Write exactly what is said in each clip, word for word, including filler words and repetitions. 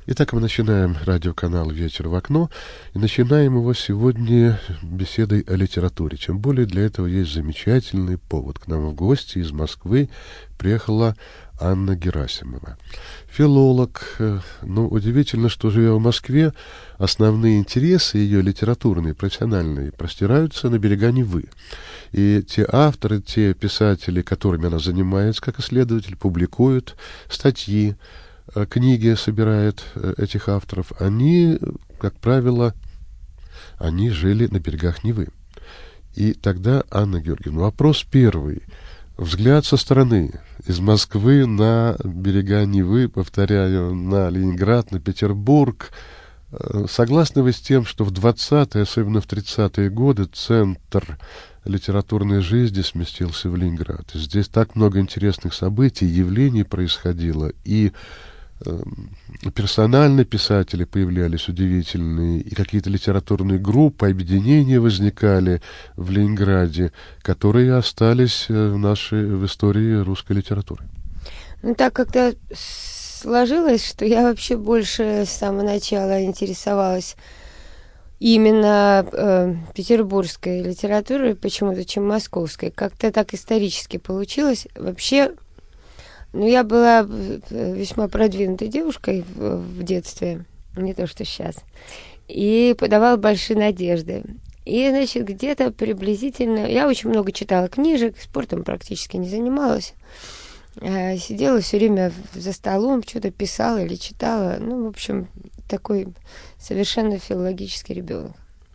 Итак, мы начинаем радиоканал «Ветер в окно», и начинаем его сегодня беседой о литературе. Тем более для этого есть замечательный повод. К нам в гости из Москвы приехала Анна Герасимова. Филолог. Ну, удивительно, что, живя в Москве, основные интересы ее литературные, профессиональные, простираются на берега Невы. И те авторы, те писатели, которыми она занимается как исследователь, публикуют статьи, книги собирает этих авторов, они, как правило, они жили на берегах Невы. И тогда, Анна Георгиевна, вопрос первый. Взгляд со стороны, из Москвы на берега Невы, повторяю, на Ленинград, на Петербург. Согласны вы с тем, что в двадцатые, особенно в тридцатые годы, центр литературной жизни сместился в Ленинград? Здесь так много интересных событий, явлений происходило, и персонально писатели появлялись удивительные, и какие-то литературные группы, объединения возникали в Ленинграде, которые остались в нашей в истории русской литературы. Ну, так как-то сложилось, что я вообще больше с самого начала интересовалась именно э, петербургской литературой почему-то, чем московской. Как-то так исторически получилось. Вообще, ну, я была весьма продвинутой девушкой в, в детстве, не то что сейчас, и подавала большие надежды. И, значит, где-то приблизительно... Я очень много читала книжек, спортом практически не занималась. Э, сидела все время за столом, что-то писала или читала. Ну, в общем, такой совершенно филологический ребенок.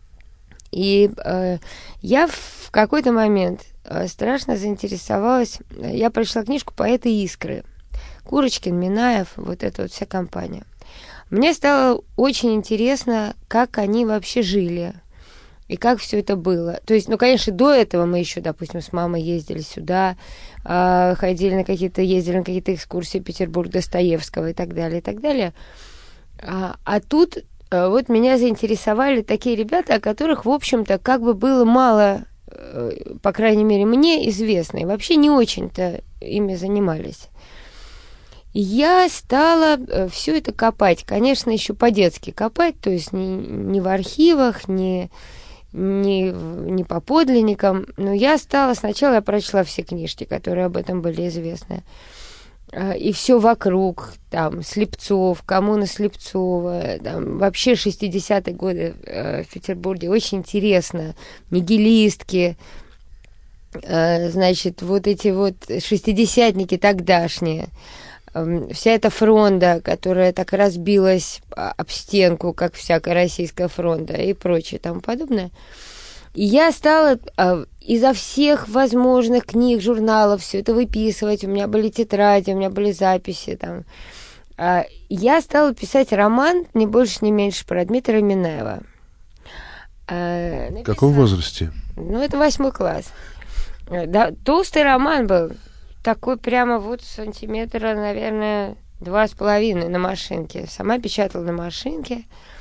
И э, я в какой-то момент э, страшно заинтересовалась. Я прочла книжку «Поэты Искры». Курочкин, Минаев, вот эта вот вся компания. Мне стало очень интересно, как они вообще жили и как все это было. То есть, ну, конечно, до этого мы еще, допустим, с мамой ездили сюда, э, ходили на какие-то, ездили на какие-то экскурсии, Петербург, Достоевского и так далее, и так далее. А, а тут э, вот меня заинтересовали такие ребята, о которых, в общем-то, как бы было мало, э, по крайней мере, мне известно, и вообще не очень-то ими занимались. И я стала э, все это копать, конечно, еще по-детски копать, то есть не, не в архивах, не, не, не по подлинникам, но я стала, сначала я прочла все книжки, которые об этом были известны. И все вокруг, там, Слепцов, коммуна Слепцова, там, вообще шестидесятые годы э, в Петербурге, очень интересно, нигилистки, э, значит, вот эти вот шестидесятники тогдашние, э, вся эта фронта, которая так разбилась об стенку, как всякая российская фронта и прочее тому подобное. И я стала э, изо всех возможных книг, журналов все это выписывать. У меня были тетради, у меня были записи. Там. Э, я стала писать роман, не больше, не меньше, про Дмитрия Минаева. Э, написала... В каком возрасте? Ну, это восьмой класс. Э, да, толстый роман был. Такой прямо вот сантиметра, наверное, два с половиной на машинке. Сама печатала на машинке.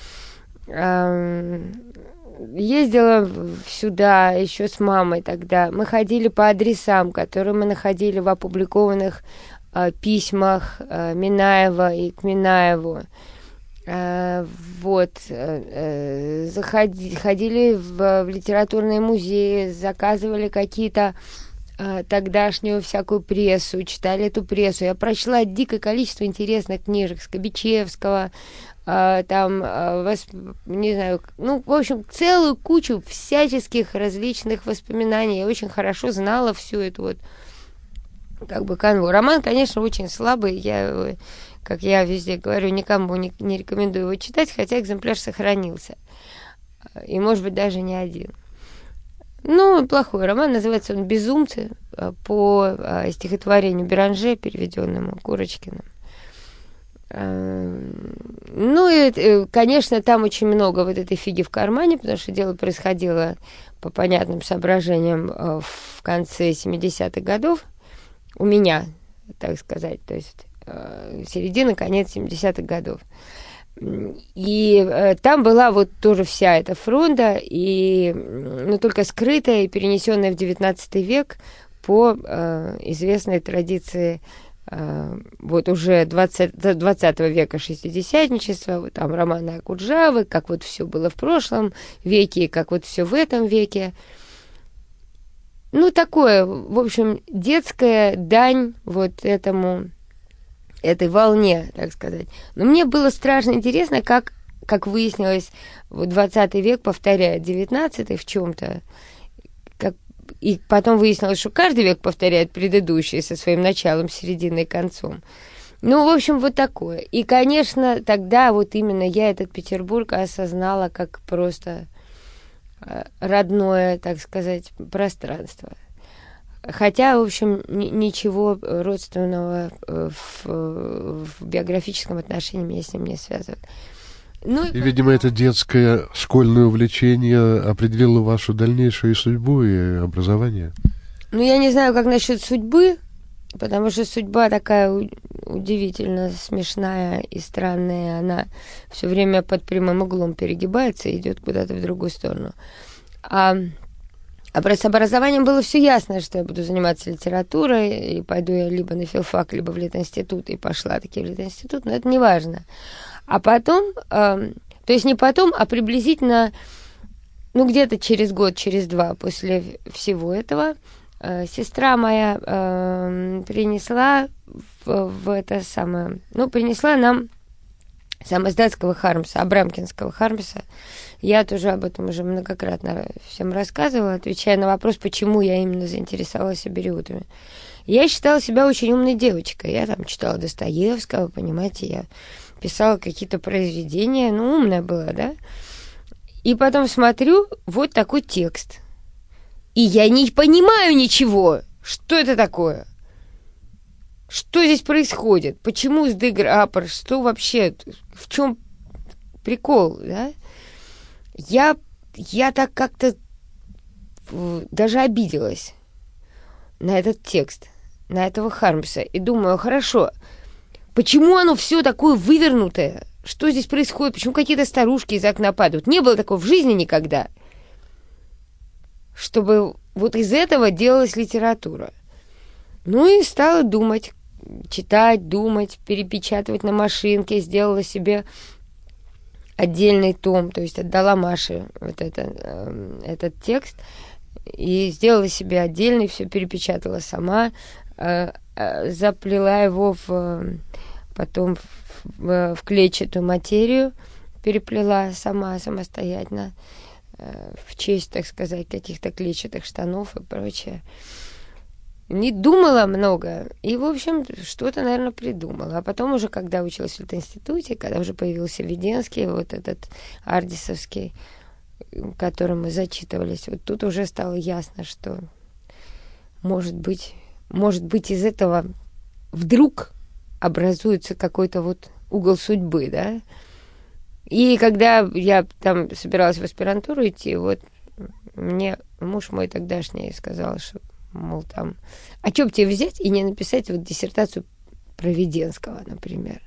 Э, Ездила сюда еще с мамой тогда. Мы ходили по адресам, которые мы находили в опубликованных э, письмах э, Минаева и к Минаеву. Э, вот. Э, заходи, ходили в, в литературные музеи, заказывали какие-то э, тогдашнюю всякую прессу, читали эту прессу. Я прочла дикое количество интересных книжек Скобичевского, там, не знаю, ну, в общем, целую кучу всяческих различных воспоминаний. Я очень хорошо знала всю эту вот, как бы, канву. Роман, конечно, очень слабый. Я, как я везде говорю, никому не, не рекомендую его читать, хотя экземпляр сохранился. И, может быть, даже не один. Ну, плохой роман. Называется он «Безумцы» по стихотворению Беранже, переведенному Курочкиным. Ну, и, конечно, там очень много вот этой фиги в кармане, потому что дело происходило по понятным соображениям в конце семидесятых годов. У меня, так сказать, то есть середина, конец семидесятых годов. И там была вот тоже вся эта фронта, и, ну, только скрытая и перенесенная в девятнадцатый век по известной традиции вот уже двадцатого века шестидесятничества, вот там романы Акуджавы, как вот все было в прошлом веке, как вот все в этом веке. Ну, такое, в общем, детская дань вот этому, этой волне, так сказать. Но мне было страшно интересно, как, как выяснилось, вот двадцатый век повторяет девятнадцатый в чем-то. И потом выяснилось, что каждый век повторяет предыдущий со своим началом, серединой и концом. Ну, в общем, вот такое. И, конечно, тогда вот именно я этот Петербург осознала как просто родное, так сказать, пространство. Хотя, в общем, ничего родственного в, в биографическом отношении меня с ним не связывает. Ну, и, и, видимо, это детское школьное увлечение определило вашу дальнейшую судьбу и образование. Ну, я не знаю, как насчет судьбы, потому что судьба такая удивительно смешная и странная. Она все время под прямым углом перегибается и идет куда-то в другую сторону. А, а с образованием было все ясно, что я буду заниматься литературой, и пойду я либо на филфак, либо в Литинститут, и пошла таки в Литинститут, но это не важно. А потом, э, то есть не потом, а приблизительно, ну, где-то через год, через два после всего этого, э, сестра моя э, принесла в, в это самое, ну, принесла нам самоиздатского Хармса, Абрамкинского Хармса. Я тоже об этом уже многократно всем рассказывала, отвечая на вопрос, почему я именно заинтересовалась абериутами. Я считала себя очень умной девочкой. Я там читала Достоевского, понимаете, я писала какие-то произведения, ну, умная была, да? И потом смотрю, вот такой текст. И я не понимаю ничего. Что это такое? Что здесь происходит? Почему сдыграпор? Что вообще? В чем прикол, да? Я, я так как-то даже обиделась на этот текст, на этого Хармса. И думаю, хорошо, почему оно все такое вывернутое? Что здесь происходит? Почему какие-то старушки из окна падают? Не было такого в жизни никогда, чтобы вот из этого делалась литература. Ну и стала думать, читать, думать, перепечатывать на машинке. Сделала себе отдельный том, то есть отдала Маше вот это, э, этот текст и сделала себе отдельный, все перепечатала сама, э, э, заплела его в, потом в, в клетчатую материю, переплела сама, самостоятельно, э, в честь, так сказать, каких-то клетчатых штанов и прочее. Не думала много, и, в общем, что-то, наверное, придумала. А потом уже, когда училась в Литинституте, когда уже появился Веденский, вот этот ардисовский, которым мы зачитывались, вот тут уже стало ясно, что, может быть, может быть, из этого вдруг образуется какой-то вот угол судьбы, да? И когда я там собиралась в аспирантуру идти, вот мне муж мой тогдашний сказал, что мол, там, а что бы тебе взять и не написать вот диссертацию про Веденского, например.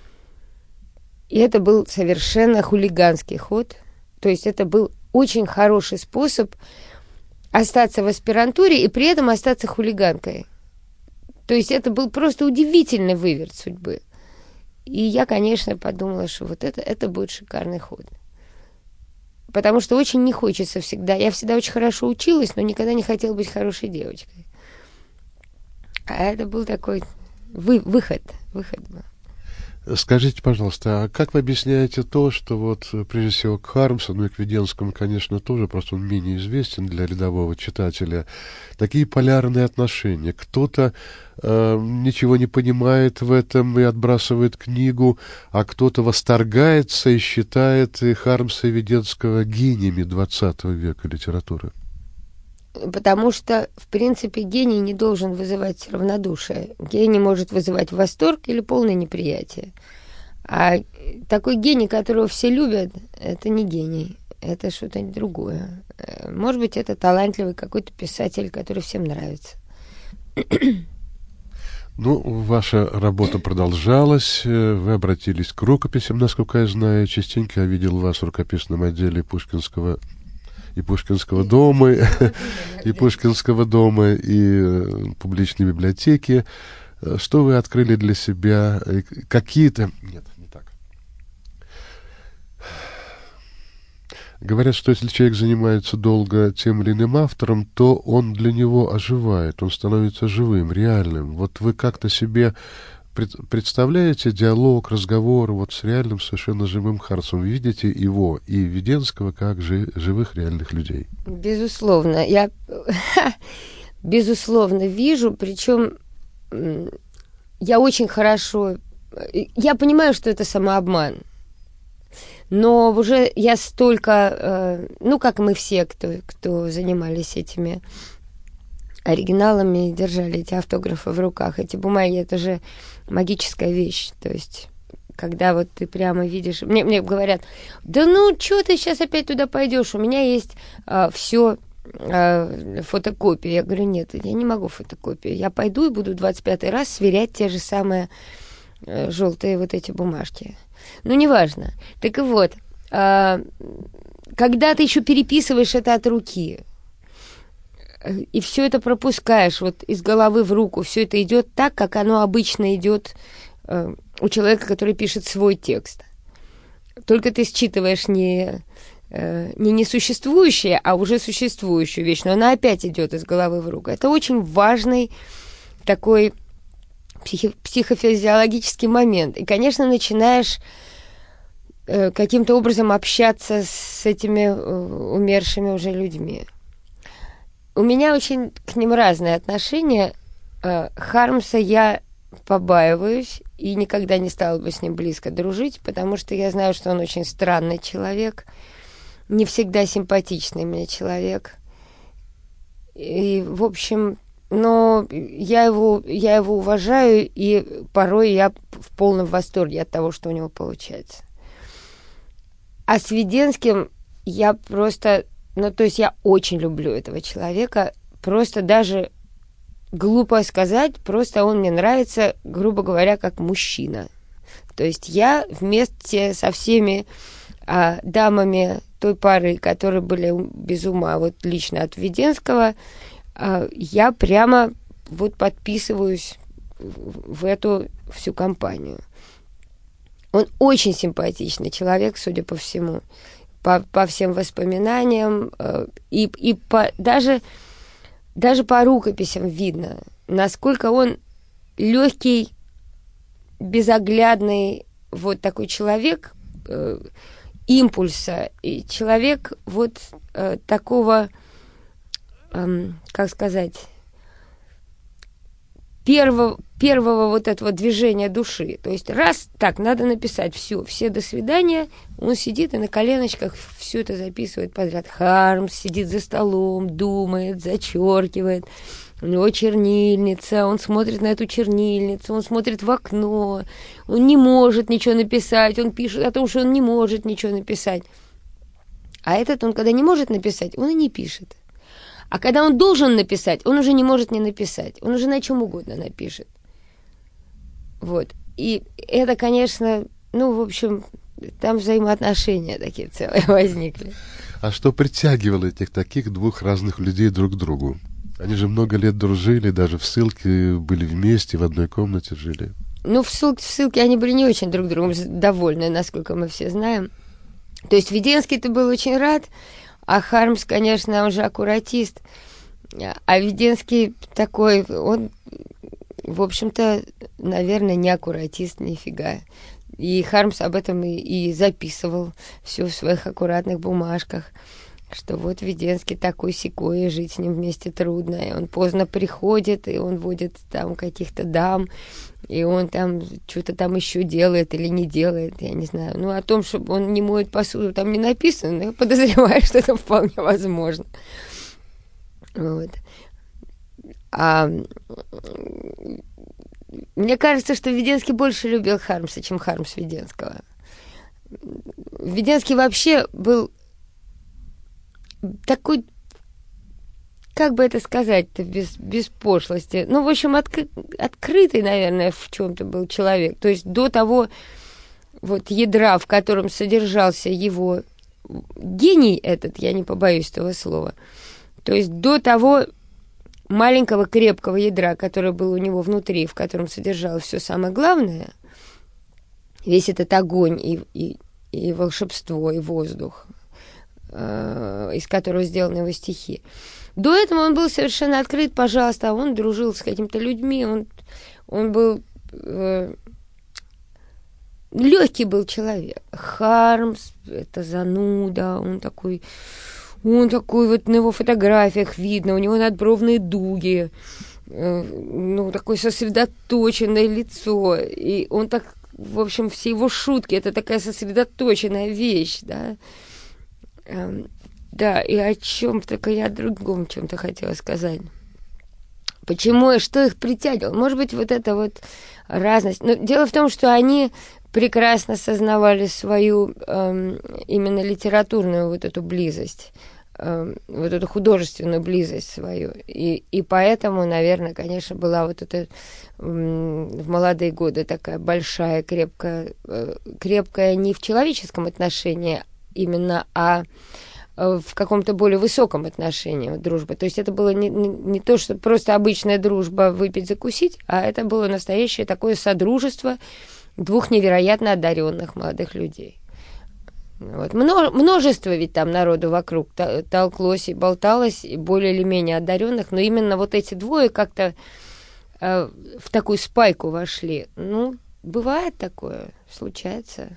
И это был совершенно хулиганский ход. То есть это был очень хороший способ остаться в аспирантуре и при этом остаться хулиганкой. То есть это был просто удивительный выверт судьбы. И я, конечно, подумала, что вот это, это будет шикарный ход. Потому что очень не хочется всегда. Я всегда очень хорошо училась, но никогда не хотела быть хорошей девочкой. А это был такой вы, выход. Выход был. Скажите, пожалуйста, а как вы объясняете то, что вот прежде всего к Хармсу, ну и к Веденскому, конечно, тоже, просто он менее известен для рядового читателя, такие полярные отношения? Кто-то э, ничего не понимает в этом и отбрасывает книгу, а кто-то восторгается и считает и Хармса, и Веденского гениями двадцатого века литературы. Потому что, в принципе, гений не должен вызывать равнодушие. Гений может вызывать восторг или полное неприятие. А такой гений, которого все любят, это не гений, это что-то другое. Может быть, это талантливый какой-то писатель, который всем нравится. Ну, ваша работа продолжалась, вы обратились к рукописям, насколько я знаю. Частенько я видел вас в рукописном отделе Пушкинского и Пушкинского дома, и Пушкинского дома, и публичной библиотеки. Что вы открыли для себя? Какие-то... Нет, не так. Говорят, что если человек занимается долго тем или иным автором, то он для него оживает, он становится живым, реальным. Вот вы как-то себе представляете диалог, разговор вот с реальным, совершенно живым Хармсом? Видите его и Веденского как жи- живых, реальных людей? Безусловно. Я, безусловно, вижу, причем я очень хорошо... Я понимаю, что это самообман. Но уже я столько, ну, как мы все, кто, кто занимались этими оригиналами, держали эти автографы в руках, эти бумаги, это же магическая вещь. То есть, когда вот ты прямо видишь... Мне, мне говорят, да ну, что ты сейчас опять туда пойдешь? У меня есть а, все а, фотокопии. Я говорю, нет, я не могу фотокопию. Я пойду и буду двадцать пятый раз сверять те же самые а, желтые вот эти бумажки. Ну, неважно. Так и вот, а, когда ты еще переписываешь это от руки, и все это пропускаешь вот из головы в руку, все это идет так, как оно обычно идет э, у человека, который пишет свой текст. Только ты считываешь не, э, не несуществующее, а уже существующую вещь, но она опять идет из головы в руку. Это очень важный такой психи- психофизиологический момент. И, конечно, начинаешь э, каким-то образом общаться с этими э, умершими уже людьми. У меня очень к ним разные отношения. Хармса я побаиваюсь и никогда не стала бы с ним близко дружить, потому что я знаю, что он очень странный человек, не всегда симпатичный мне человек. И, в общем, но я его, я его уважаю, и порой я в полном восторге от того, что у него получается. А с Веденским я просто... Ну, то есть я очень люблю этого человека. Просто даже глупо сказать, просто он мне нравится, грубо говоря, как мужчина. То есть я вместе со всеми а, дамами той пары, которые были без ума, вот лично от Веденского, а, я прямо вот подписываюсь в, в эту всю компанию. Он очень симпатичный человек, судя по всему. По, по всем воспоминаниям, э, и, и по, даже, даже по рукописям видно, насколько он легкий, безоглядный вот такой человек э, импульса, и человек вот э, такого, э, как сказать, первого, первого вот этого движения души. То есть раз, так, надо написать все, все до свидания, он сидит и на коленочках все это записывает подряд. Хармс сидит за столом, думает, зачеркивает. У него чернильница, он смотрит на эту чернильницу, он смотрит в окно, он не может ничего написать, он пишет о том, что он не может ничего написать. А этот, он когда не может написать, он и не пишет. А когда он должен написать, он уже не может не написать. Он уже на чем угодно напишет. Вот. И это, конечно, ну, в общем, там взаимоотношения такие целые возникли. А что притягивало этих таких двух разных людей друг к другу? Они же много лет дружили, даже в ссылке были вместе, в одной комнате жили. Ну, в ссылке, в ссылке они были не очень друг другом довольны, насколько мы все знаем. То есть Веденский-то был очень рад, а Хармс, конечно, он же аккуратист. А Веденский такой, он, в общем-то, наверное, не аккуратист нифига. И Хармс об этом и, и записывал все в своих аккуратных бумажках, что вот Веденский такой-сякой, и жить с ним вместе трудно. И он поздно приходит, и он водит там каких-то дам, и он там что-то там еще делает или не делает, я не знаю. Ну, о том, что он не моет посуду, там не написано, но я подозреваю, что это вполне возможно. Вот. А мне кажется, что Веденский больше любил Хармса, чем Хармс Веденского. Веденский вообще был такой, как бы это сказать-то, без, без пошлости. Ну, в общем, отк- открытый, наверное, в чем-то был человек. То есть до того вот ядра, в котором содержался его гений этот, я не побоюсь этого слова, то есть до того маленького крепкого ядра, которое было у него внутри, в котором содержалось все самое главное, весь этот огонь и, и, и волшебство, и воздух, э, из которого сделаны его стихи. До этого он был совершенно открыт, пожалуйста, он дружил с какими-то людьми, он, он был... Э, легкий был человек. Хармс, это зануда, он такой... Он такой, вот на его фотографиях видно, у него надбровные дуги, э, ну, такое сосредоточенное лицо. И он так, в общем, все его шутки, это такая сосредоточенная вещь, да. Э, да, и о чем только я о другом чем-то хотела сказать. Почему и что их притягивало? Может быть, вот эта вот разность. Но дело в том, что они прекрасно сознавали свою э, именно литературную вот эту близость, э, вот эту художественную близость свою. И, и поэтому, наверное, конечно, была вот эта э, в молодые годы такая большая, крепкая, э, крепкая не в человеческом отношении именно, а в каком-то более высоком отношении вот, дружбы. То есть это было не, не, не то, что просто обычная дружба выпить, закусить, а это было настоящее такое содружество двух невероятно одаренных молодых людей. Вот. Множество ведь там народу вокруг толклось и болталось, и более или менее одаренных, но именно вот эти двое как-то э, в такую спайку вошли. Ну, бывает такое, случается.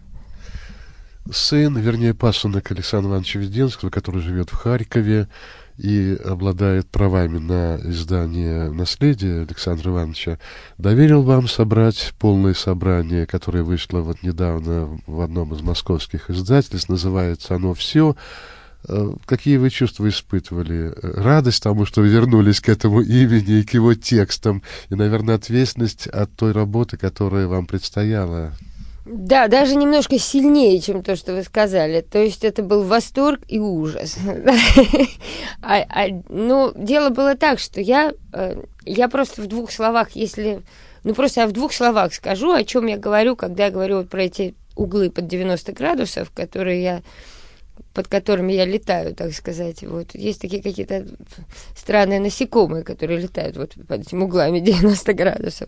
Сын, вернее, пасынок Александра Ивановича Веденского, который живет в Харькове и обладает правами на издание «Наследие» Александра Ивановича, доверил вам собрать полное собрание, которое вышло вот недавно в одном из московских издательств. Называется оно «Все». Какие вы чувства испытывали? Радость тому, что вы вернулись к этому имени и к его текстам, и, наверное, ответственность от той работы, которая вам предстояла. Да, даже немножко сильнее, чем то, что вы сказали. То есть это был восторг и ужас. а, а, ну, дело было так, что я, я просто в двух словах, если... Ну, просто я в двух словах скажу, о чем я говорю, когда я говорю вот про эти углы под девяносто градусов, которые я, под которыми я летаю, так сказать. Вот. Есть такие какие-то странные насекомые, которые летают вот под этими углами девяносто градусов.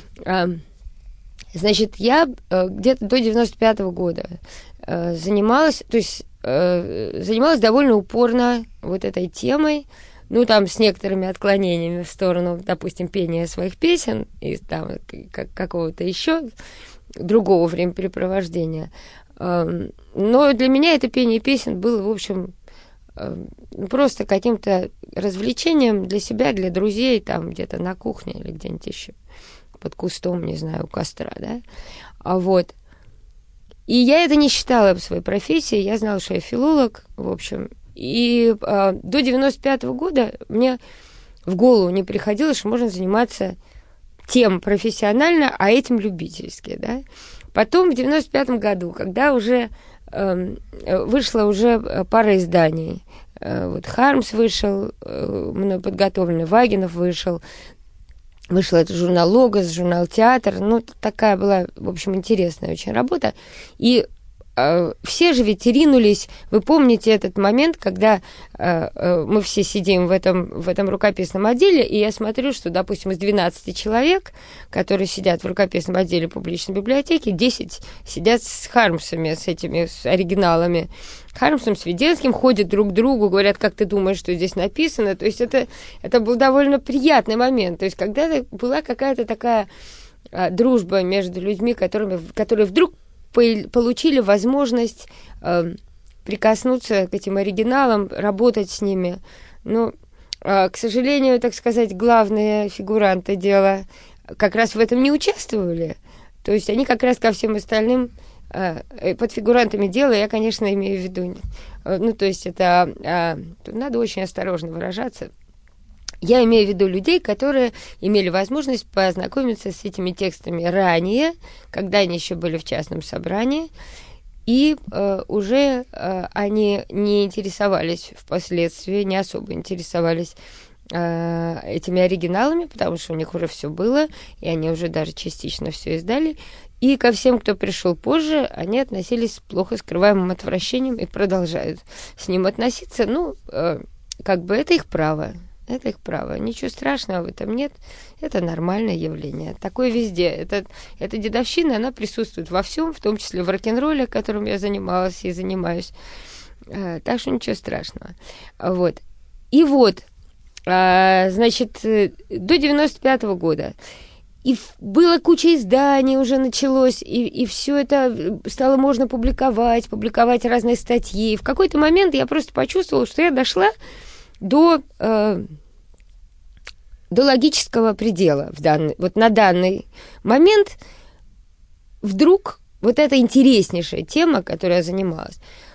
Значит, я э, где-то до девяносто пятого года э, занималась, то есть э, занималась довольно упорно вот этой темой, ну, там, с некоторыми отклонениями в сторону, допустим, пения своих песен и там как, какого-то еще другого времяпрепровождения. Э, но для меня это пение песен было, в общем, э, просто каким-то развлечением для себя, для друзей, там, где-то на кухне или где-нибудь еще. Под кустом, не знаю, у костра, да, а вот. И я это не считала своей профессией, я знала, что я филолог, в общем, и а, до девяносто пятого года мне в голову не приходило, что можно заниматься тем профессионально, а этим любительски, да. Потом в девяносто пятом году, когда уже э, вышла уже пара изданий, э, вот Хармс вышел, э, мной подготовленный, Вагинов вышел, вышел этот журнал «Логос», журнал «Театр». Ну, такая была, в общем, интересная очень работа. И э, все же ведь ринулись. Вы помните этот момент, когда э, э, мы все сидим в этом, в этом рукописном отделе, и я смотрю, что, допустим, из двенадцати человек, которые сидят в рукописном отделе публичной библиотеки, десять сидят с Хармсами, с этими с оригиналами. Хармсом, с Веденским, ходят друг к другу, говорят, как ты думаешь, что здесь написано. То есть это, это был довольно приятный момент. То есть когда была какая-то такая а, дружба между людьми, которыми, которые вдруг по- получили возможность а, прикоснуться к этим оригиналам, работать с ними. Но, а, к сожалению, так сказать, главные фигуранты дела как раз в этом не участвовали. То есть они как раз ко всем остальным... Под фигурантами дела я, конечно, имею в виду, ну, то есть это, тут надо очень осторожно выражаться, я имею в виду людей, которые имели возможность познакомиться с этими текстами ранее, когда они еще были в частном собрании, и э, уже э, они не интересовались впоследствии, не особо интересовались э, этими оригиналами, потому что у них уже все было, и они уже даже частично все издали. И ко всем, кто пришел позже, они относились с плохо скрываемым отвращением и продолжают с ним относиться. Ну, э, как бы это их право. Это их право. Ничего страшного в этом нет. Это нормальное явление. Такое везде. Это, эта дедовщина, она присутствует во всем, в том числе в рок-н-ролле, которым я занималась и занимаюсь. Так что ничего страшного. Вот. И вот, значит, до девяносто пятого года. И было куча изданий, уже началось, и, и все это стало можно публиковать, публиковать разные статьи. И в какой-то момент я просто почувствовала, что я дошла до, э, до логического предела в данный, вот на данный момент. Вдруг вот эта интереснейшая тема, которой я занималась,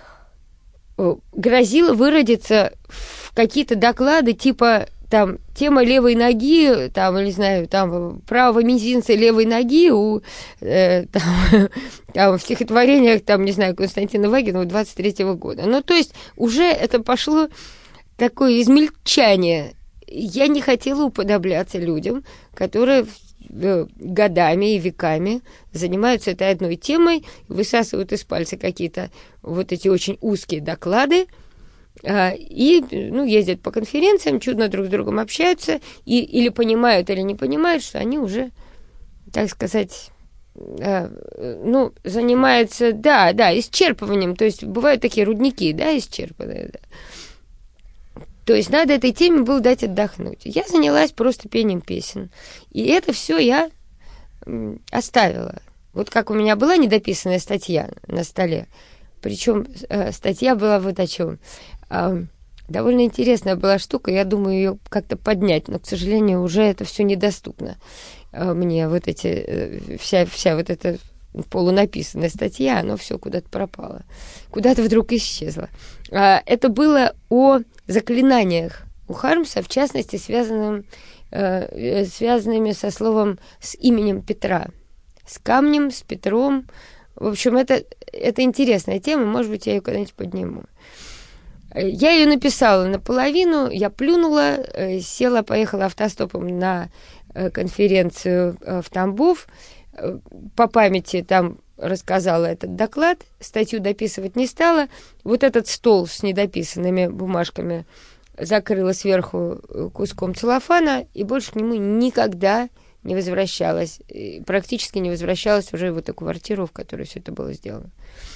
грозила выродиться в какие-то доклады типа там тема левой ноги, там, не знаю, там правого мизинца левой ноги у э, там, там, в стихотворениях, там, не знаю, Константина Вагинова двадцать третьего года. Ну, то есть уже это пошло такое измельчание. Я не хотела уподобляться людям, которые годами и веками занимаются этой одной темой, высасывают из пальца какие-то вот эти очень узкие доклады, и, ну, ездят по конференциям, чудно друг с другом общаются, и, или понимают, или не понимают, что они уже, так сказать, ну, занимаются, да, да, исчерпыванием, то есть бывают такие рудники, да, исчерпанные, да. То есть надо этой теме было дать отдохнуть. Я занялась просто пением песен, и это все я оставила. Вот как у меня была недописанная статья на столе, причем статья была вот о чем. Довольно интересная была штука, я думаю ее как-то поднять, но, к сожалению, уже это все недоступно мне, вот эти, вся, вся вот эта полунаписанная статья, оно все куда-то пропало, куда-то вдруг исчезло. Это было о заклинаниях у Хармса, в частности, связанным, связанными со словом, с именем Петра, с камнем, с Петром. В общем, это, это интересная тема, может быть, я ее когда-нибудь подниму. Я ее написала наполовину, я плюнула, села, поехала автостопом на конференцию в Тамбов, по памяти там рассказала этот доклад, статью дописывать не стала, вот этот стол с недописанными бумажками закрыла сверху куском целлофана и больше к нему никогда не возвращалась, практически не возвращалась уже в эту квартиру, в которой все это было сделано.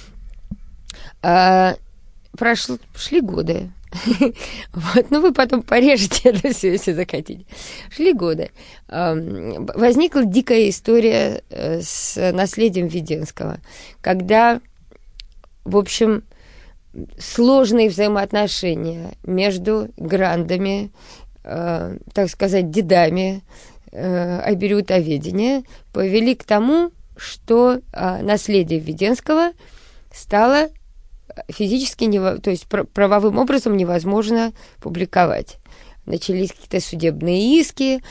Прошли, шли годы. Вот, ну, вы потом порежете это все, если захотите. Шли годы. Возникла дикая история с наследием Веденского, когда, в общем, сложные взаимоотношения между грандами, так сказать, дедами обереутоведения повели к тому, что наследие Веденского стало физически, не, то есть правовым образом невозможно публиковать. Начались какие-то судебные иски.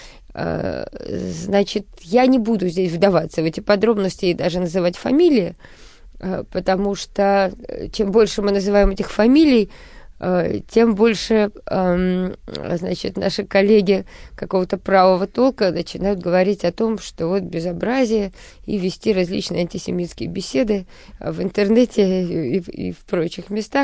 Значит, я не буду здесь вдаваться в эти подробности и даже называть фамилии, потому что чем больше мы называем этих фамилий, тем больше, значит, наши коллеги какого-то правого толка начинают говорить о том, что вот безобразие, и вести различные антисемитские беседы в интернете и, и в прочих местах.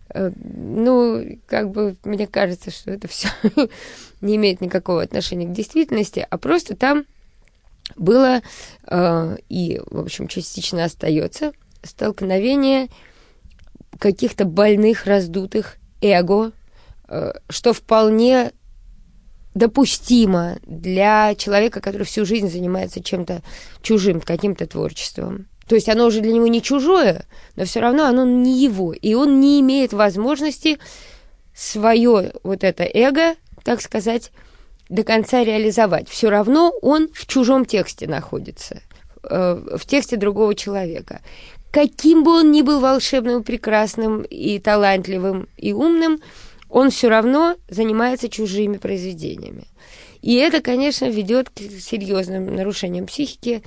Ну, как бы, мне кажется, что это все не имеет никакого отношения к действительности, а просто там было и, в общем, частично остается столкновение каких-то больных, раздутых эго, что вполне допустимо для человека, который всю жизнь занимается чем-то чужим, каким-то творчеством. То есть оно уже для него не чужое, но все равно оно не его, и он не имеет возможности свое вот это эго, так сказать, до конца реализовать. Все равно он в чужом тексте находится, в тексте другого человека. Каким бы он ни был волшебным, прекрасным и талантливым и умным, он все равно занимается чужими произведениями. И это, конечно, ведет к серьезным нарушениям психики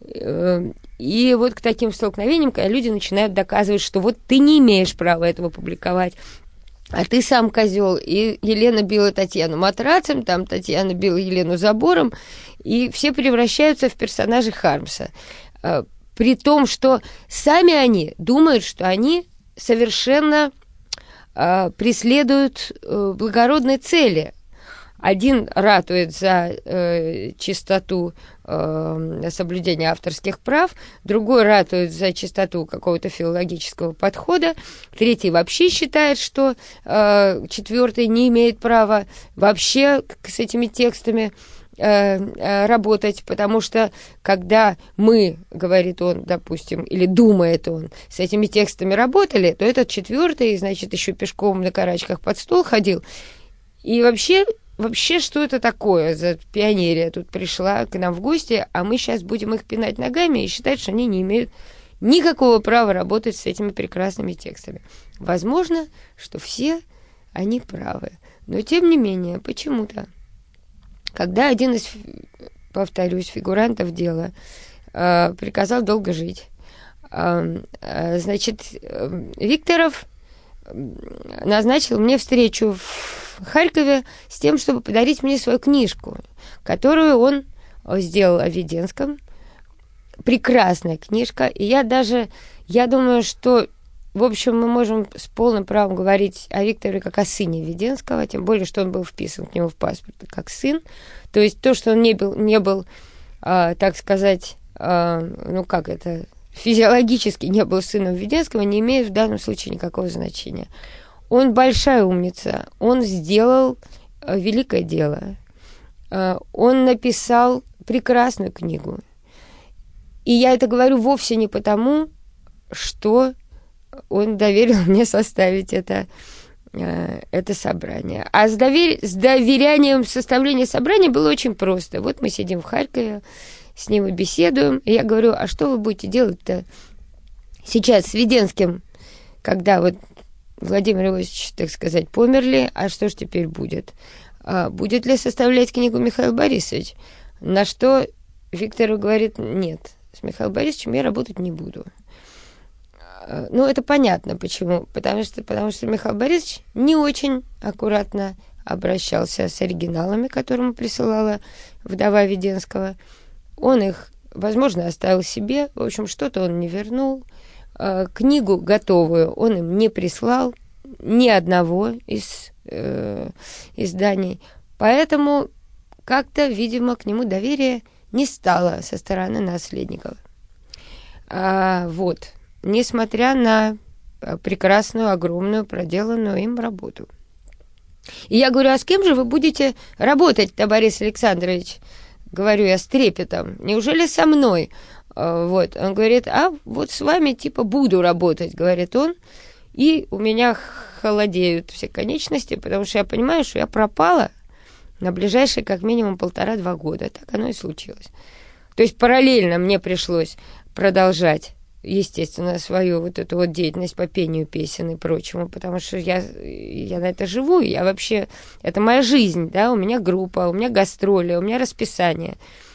и вот к таким столкновениям, когда люди начинают доказывать, что вот ты не имеешь права этого публиковать, а ты сам козел. И Елена била Татьяну матрацем, там Татьяна била Елену забором, и все превращаются в персонажей Хармса. При том, что сами они думают, что они совершенно э, преследуют э, благородные цели. один ратует за э, чистоту э, соблюдения авторских прав, другой ратует за чистоту какого-то филологического подхода, третий вообще считает, что э, четвертый не имеет права вообще с этими текстами работать, потому что когда мы, говорит он, допустим, или думает он, с этими текстами работали, то этот четвертый, значит, еще пешком на карачках под стол ходил. И вообще, вообще, что это такое за пионерия тут пришла к нам в гости, а мы сейчас будем их пинать ногами и считать, что они не имеют никакого права работать с этими прекрасными текстами. Возможно, что все они правы. Но, тем не менее, почему-то когда один из, повторюсь, фигурантов дела э, приказал долго жить, э, э, значит, э, Викторов назначил мне встречу в Харькове с тем, чтобы подарить мне свою книжку, которую он сделал о Введенском. Прекрасная книжка, и я даже, я думаю, что в общем, мы можем с полным правом говорить о Викторе как о сыне Введенского, тем более, что он был вписан к нему в паспорт как сын. То есть то, что он не был, не был а, так сказать, а, ну как это, физиологически не был сыном Введенского, не имеет в данном случае никакого значения. Он большая умница, он сделал а, великое дело, а, он написал прекрасную книгу. И я это говорю вовсе не потому, что он доверил мне составить это, э, это собрание. А с, довер... с доверянием составления собрания было очень просто. Вот мы сидим в Харькове, с ним и беседуем. И я говорю, а что вы будете делать-то сейчас с Введенским, когда вот Владимир Иосифович, так сказать, померли, а что ж теперь будет? А будет ли составлять книгу Михаил Борисович? На что Виктор говорит, нет, с Михаилом Борисовичем я работать не буду. Ну, это понятно, почему. Потому что, потому что Михаил Борисович не очень аккуратно обращался с оригиналами, которые ему присылала вдова Введенского. Он их, возможно, оставил себе. В общем, что-то он не вернул. Книгу готовую он им не прислал. Ни одного из э, изданий. Поэтому как-то, видимо, к нему доверия не стало со стороны наследников. А, вот. Несмотря на прекрасную, огромную, проделанную им работу. И я говорю, а с кем же вы будете работать-то, Борис Александрович? Говорю я с трепетом. Неужели со мной? Вот. Он говорит, а вот с вами типа буду работать, говорит он. И у меня холодеют все конечности, потому что я понимаю, что я пропала на ближайшие как минимум полтора-два года. Так оно и случилось. То есть параллельно мне пришлось продолжать, естественно, свою вот эту вот деятельность по пению песен и прочему, потому что я, я на это живу, я вообще, это моя жизнь, да, у меня группа, у меня гастроли, у меня расписание.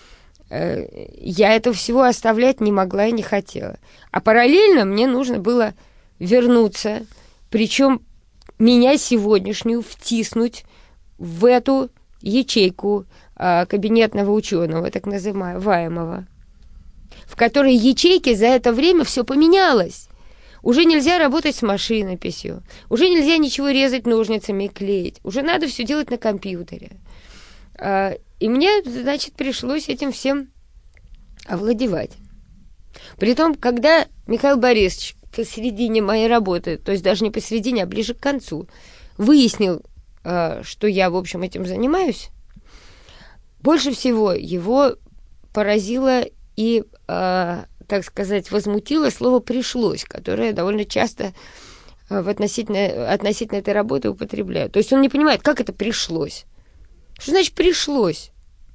Я этого всего оставлять не могла и не хотела. А параллельно мне нужно было вернуться, причем меня сегодняшнюю втиснуть в эту ячейку кабинетного ученого, так называемого, в которой ячейки за это время все поменялось. Уже нельзя работать с машинописью, уже нельзя ничего резать ножницами и клеить, уже надо все делать на компьютере. И мне, значит, пришлось этим всем овладевать. Притом, когда Михаил Борисович посередине моей работы, то есть даже не посередине, а ближе к концу, выяснил, что я, в общем, этим занимаюсь, больше всего его поразило и, э, так сказать, возмутило слово «пришлось», которое довольно часто э, в относительно, относительно этой работы употребляют. То есть он не понимает, как это «пришлось». Что значит «пришлось»?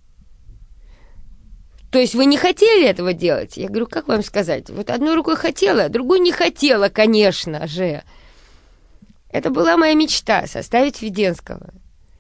То есть вы не хотели этого делать? Я говорю, как вам сказать? Вот одной рукой хотела, а другой не хотела, конечно же. Это была моя мечта — составить Введенского.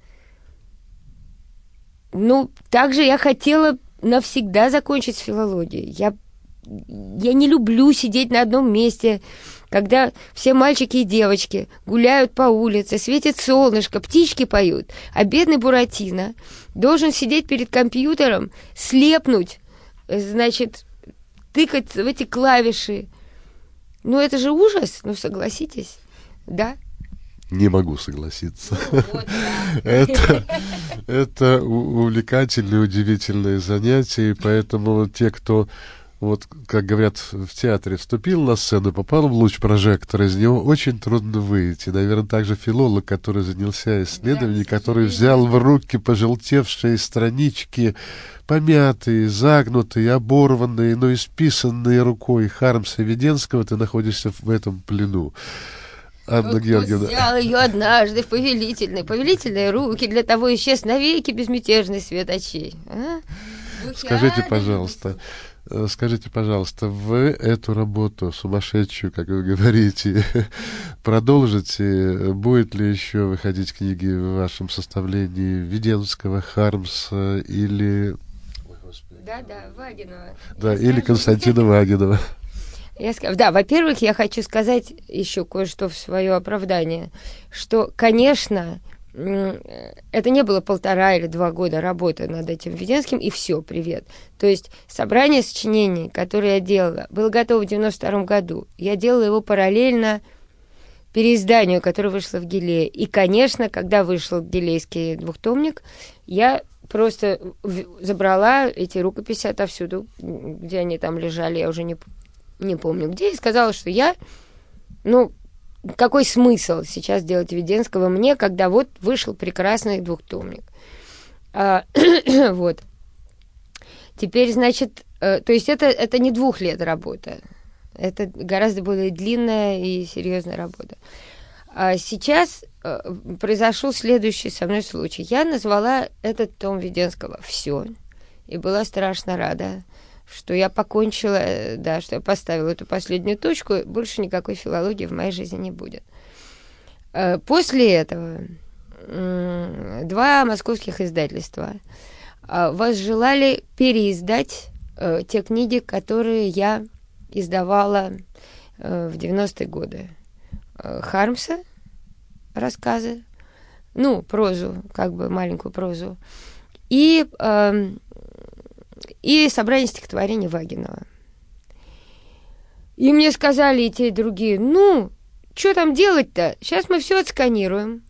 Ну, также я хотела навсегда закончить с филологией. Я, я не люблю сидеть на одном месте, когда все мальчики и девочки гуляют по улице, светит солнышко, птички поют, а бедный Буратино должен сидеть перед компьютером, слепнуть, значит, тыкать в эти клавиши. Ну, это же ужас, ну, согласитесь, да? Не могу согласиться. Ну, вот, да. это, Это увлекательное, удивительное занятие, и поэтому те, кто, вот, как говорят в театре, вступил на сцену, попал в луч прожектора, из него очень трудно выйти. Наверное, также филолог, который занялся исследованием, да, который взял в руки пожелтевшие странички, помятые, загнутые, оборванные, но исписанные рукой Хармса Веденского, ты находишься в этом плену. Анна вот Георгиевна. Взял ее однажды в повелительные, повелительные руки, для того исчез навеки безмятежный свет очей. А? Скажите, пожалуйста, скажите, пожалуйста, вы эту работу сумасшедшую, как вы говорите, продолжите? Будет ли еще выходить книги в вашем составлении Веденского, Хармса или... Да, да, Вагинова. Да, я или скажу... Константина Вагинова. Я скажу, да, во-первых, я хочу сказать еще кое-что в свое оправдание, что, конечно, это не было полтора или два года работы над этим Веденским, и все, привет. То есть собрание сочинений, которое я делала, было готово в девяносто втором году. Я делала его параллельно переизданию, которое вышло в Гилее. И, конечно, когда вышел гилейский двухтомник, я просто забрала эти рукописи отовсюду, где они там лежали, я уже не не помню где, и сказала, что я, ну, какой смысл сейчас делать Веденского мне, когда вот вышел прекрасный двухтомник. А, вот. Теперь, значит, э, то есть это, это не двух лет работа, это гораздо более длинная и серьезная работа. А сейчас э, произошел следующий со мной случай. Я назвала этот том Веденского «Все», и была страшно рада, что я покончила, да, что я поставила эту последнюю точку, больше никакой филологии в моей жизни не будет. После этого два московских издательства возжелали переиздать те книги, которые я издавала в девяностые годы. Хармса, рассказы, ну, прозу, как бы маленькую прозу, и... и собрание стихотворений Вагинова. И мне сказали и те, и другие, ну, что там делать-то? Сейчас мы все отсканируем.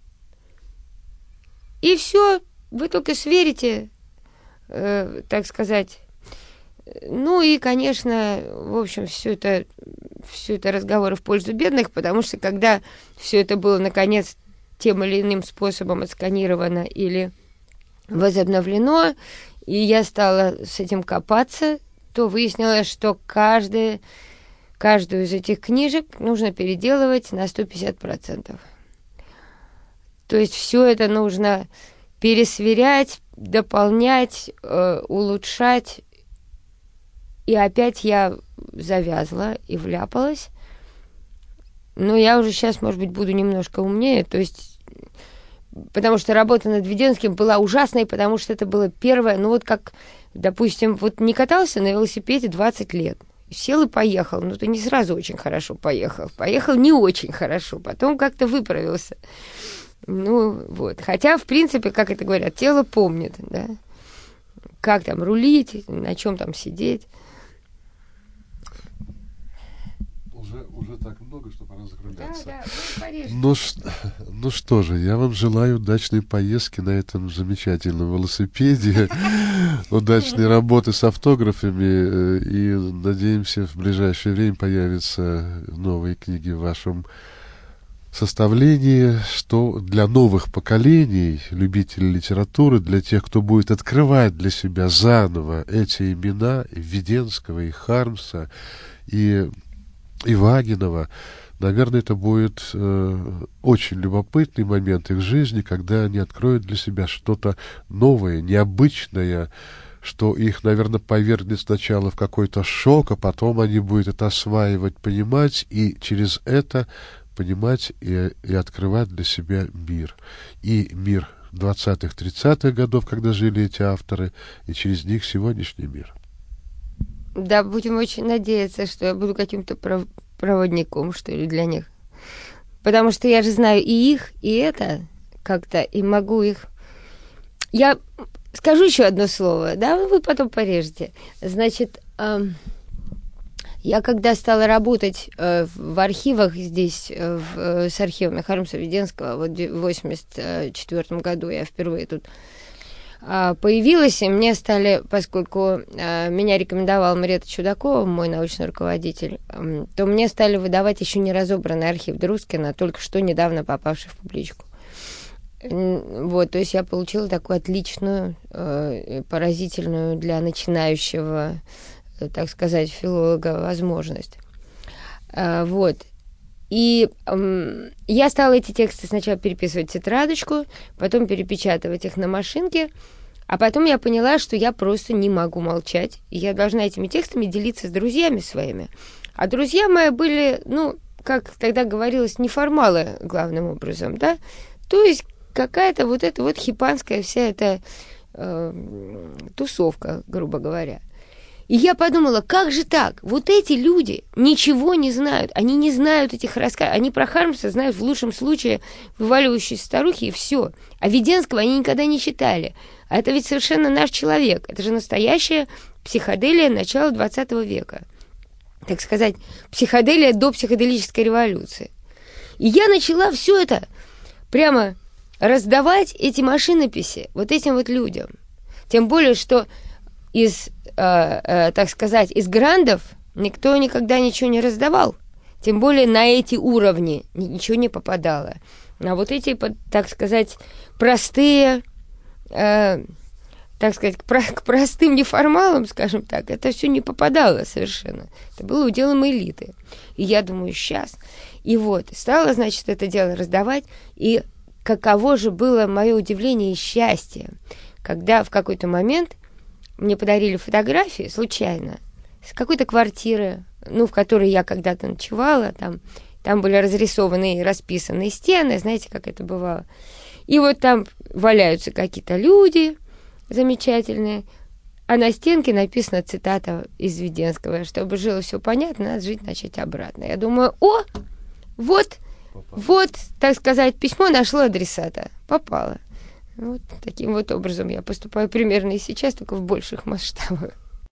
И все, вы только сверите, э, так сказать. Ну и, конечно, в общем, все это, все это разговоры в пользу бедных, потому что когда все это было, наконец, тем или иным способом отсканировано или возобновлено, и я стала с этим копаться, то выяснилось, что каждый, каждую из этих книжек нужно переделывать на сто пятьдесят процентов. То есть все это нужно пересверять, дополнять, э, улучшать. И опять я завязла и вляпалась. Но я уже сейчас, может быть, буду немножко умнее, то есть... Потому что работа над Веденским была ужасной, потому что это было первое, ну вот как, допустим, вот не катался на велосипеде двадцать лет, сел и поехал, ну ты не сразу очень хорошо поехал, поехал не очень хорошо, потом как-то выправился. Ну вот, хотя, в принципе, как это говорят, тело помнит, да, как там рулить, на чем там сидеть. Уже, уже так много, что пора закругляться. Да, да, ну, ну что же, я вам желаю удачной поездки на этом замечательном велосипеде, удачной работы с автографами, и надеемся, в ближайшее время появятся новые книги в вашем составлении, что для новых поколений, любителей литературы, для тех, кто будет открывать для себя заново эти имена и Веденского, и Хармса, и и Вагинова, наверное, это будет э, очень любопытный момент их жизни, когда они откроют для себя что-то новое, необычное, что их, наверное, повергнет сначала в какой-то шок, а потом они будут это осваивать, понимать, и через это понимать и, и открывать для себя мир. И мир двадцатых-тридцатых годов, когда жили эти авторы, и через них сегодняшний мир. Да, будем очень надеяться, что я буду каким-то пров- проводником, что ли, для них. Потому что я же знаю и их, и это как-то, и могу их... Я скажу еще одно слово, да, вы потом порежете. Значит, эм, я когда стала работать э, в архивах здесь, э, в, э, с архивами Хармса Веденского, вот в восемьдесят четвёртом году я впервые тут появилась, и мне стали, поскольку меня рекомендовал Марета Чудакова, мой научный руководитель, то мне стали выдавать еще не разобранный архив Друскина, только что недавно попавший в публичку. Вот, то есть я получила такую отличную, поразительную для начинающего, так сказать, филолога возможность. Вот. И эм, я стала эти тексты сначала переписывать в тетрадочку, потом перепечатывать их на машинке, а потом я поняла, что я просто не могу молчать, и я должна этими текстами делиться с друзьями своими. А друзья мои были, ну, как тогда говорилось, неформалы главным образом, да, то есть какая-то вот эта вот хипанская вся эта э, тусовка, грубо говоря. И я подумала, как же так? Вот эти люди ничего не знают. Они не знают этих рассказов. Они про Хармса знают в лучшем случае вываливающиеся старухи, и все. А Веденского они никогда не читали. А это ведь совершенно наш человек. Это же настоящая психоделия начала двадцатого века. Так сказать, психоделия до психоделической революции. И я начала все это прямо раздавать, эти машинописи, вот этим вот людям. Тем более, что из, э, э, так сказать, из грандов никто никогда ничего не раздавал. Тем более на эти уровни ничего не попадало. А вот эти, так сказать, простые, э, так сказать, к, про, к простым неформалам, скажем так, это все не попадало совершенно. Это было уделом элиты. И я думаю, сейчас. И вот, стала, значит, это дело раздавать. И каково же было мое удивление и счастье, когда в какой-то момент мне подарили фотографии случайно с какой-то квартиры, ну, в которой я когда-то ночевала, там, там были разрисованы и расписаны стены, знаете, как это бывало. И вот там валяются какие-то люди замечательные, а на стенке написана цитата из Веденского: чтобы жило все понятно, надо жить начать обратно. Я думаю, о, вот, вот, так сказать, письмо нашло адресата, попало. Вот таким вот образом я поступаю примерно и сейчас, только в больших масштабах.